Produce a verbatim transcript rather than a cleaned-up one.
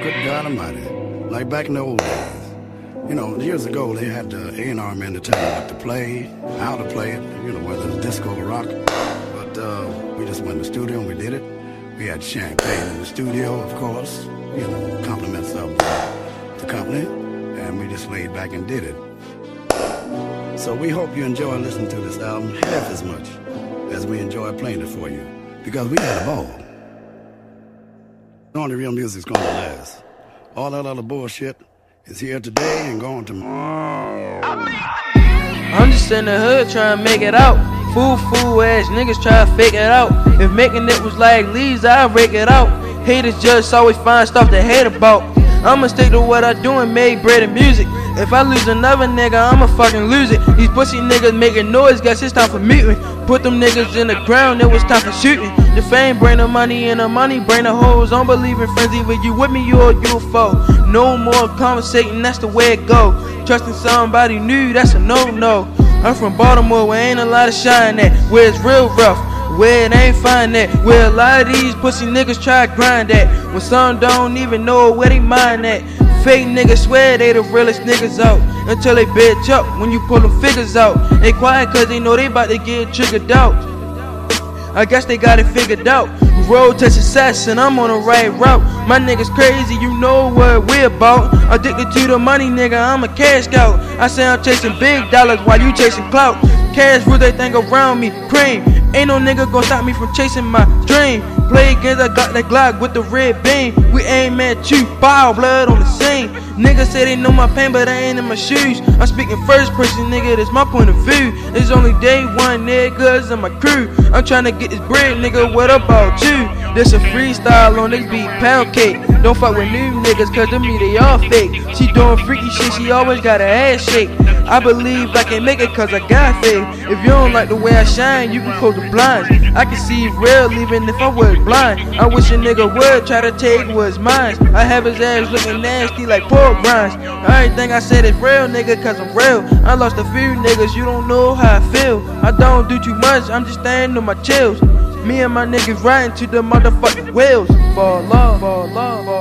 good God Almighty. Like back in the old days. You know, years ago they had the A and R men to tell you what to play, how to play it, you know, whether it's disco or rock. But uh, we just went in the studio and we did it. We had champagne in the studio, of course, you know, compliments of the, the company, and we just laid back and did it. So we hope you enjoy listening to this album half as much as we enjoy playing it for you, because we had a ball. Only real music's gonna last. All that other bullshit is here today and gone tomorrow. I'm just in the hood trying to make it out. Fool, fool ass niggas try to fake it out. If making it was like leaves, I'd rake it out. Haters just always find stuff to hate about. I'ma stick to what I do and make bread and music. If I lose another nigga, I'ma fucking lose it. These pussy niggas making noise, guess it's time for muting. Put them niggas in the ground, it was time for shooting. The fame bring the money and the money bring the hoes. Don't believe in friends, either you with me or you a foe. No more conversating, that's the way it go. Trusting somebody new, that's a no-no. I'm from Baltimore, where ain't a lot of shine at, where it's real rough, where it ain't fine at, where a lot of these pussy niggas try to grind at, when some don't even know where they mind at. Fake niggas swear they the realest niggas out, until they bitch up when you pull them figures out. They quiet cause they know they about to get triggered out. I guess they got it figured out. Road to success and I'm on the right route. My niggas crazy, you know what we about. Addicted to the money, nigga, I'm a cash scout. I say I'm chasing big dollars while you chasing clout. Cash rules everything around me, cream. Ain't no nigga gon' stop me from chasing my dream. Play against, I got that Glock with the red beam. We aim at you, bow, blood on the scene. Niggas say they know my pain, but I ain't in my shoes. I'm speaking first person, nigga, that's my point of view. It's only day one, niggas and my crew. I'm tryna get this bread, nigga, what about you? This a freestyle on this beat, pound cake. Don't fuck with new niggas, cause to me they all fake. She doing freaky shit, she always got her ass shake. I believe I can make it cause I got faith. If you don't like the way I shine, you can close the blinds. I can see real even if I was blind. I wish a nigga would try to take what's mine. I have his ass looking nasty like pork rinds. Everything I said is real, nigga, cause I'm real. I lost a few niggas, you don't know how I feel. I don't do too much, I'm just standing on my chills. Me and my niggas riding to the motherfucking wheels. Fall love, fall love, fall